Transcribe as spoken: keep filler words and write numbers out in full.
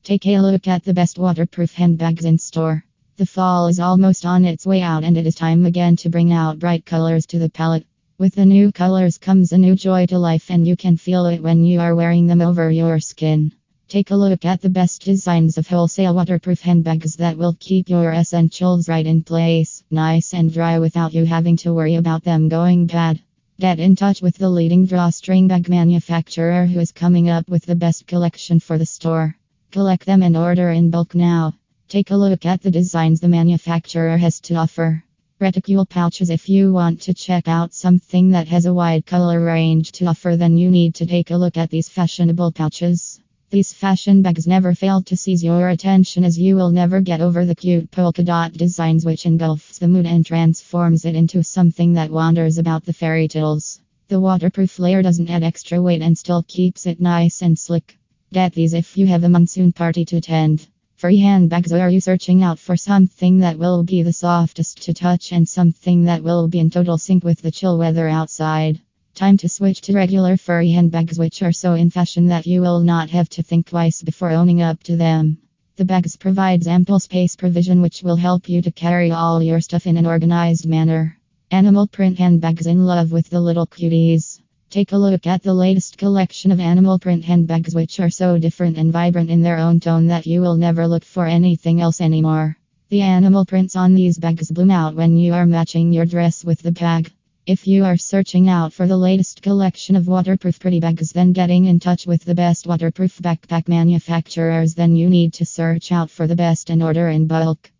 Take a look at the best waterproof handbags in store. The fall is almost on its way out, and it is time again to bring out bright colors to the palette. With the new colors comes a new joy to life, and you can feel it when you are wearing them over your skin. Take a look at the best designs of wholesale waterproof handbags that will keep your essentials right in place, nice and dry without you having to worry about them going bad. Get in touch with the leading drawstring bag manufacturer who is coming up with the best collection for the store. Collect them and order in bulk now. Take a look at the designs the manufacturer has to offer. Reticule pouches. If you want to check out something that has a wide color range to offer, then you need to take a look at these fashionable pouches. These fashion bags never fail to seize your attention, as you will never get over the cute polka dot designs which engulfs the mood and transforms it into something that wanders about the fairy tales. The waterproof layer doesn't add extra weight and still keeps it nice and slick. Get these if you have a monsoon party to attend. Free handbags. Are you searching out for something that will be the softest to touch and something that will be in total sync with the chill weather outside? Time to switch to regular furry handbags, which are so in fashion that you will not have to think twice before owning up to them. The bags provides ample space provision, which will help you to carry all your stuff in an organized manner. Animal print handbags. In love with the little cuties? Take a look at the latest collection of animal print handbags, which are so different and vibrant in their own tone that you will never look for anything else anymore. The animal prints on these bags bloom out when you are matching your dress with the bag. If you are searching out for the latest collection of waterproof pretty bags, then getting in touch with the best waterproof backpack manufacturers, then you need to search out for the best and order in bulk.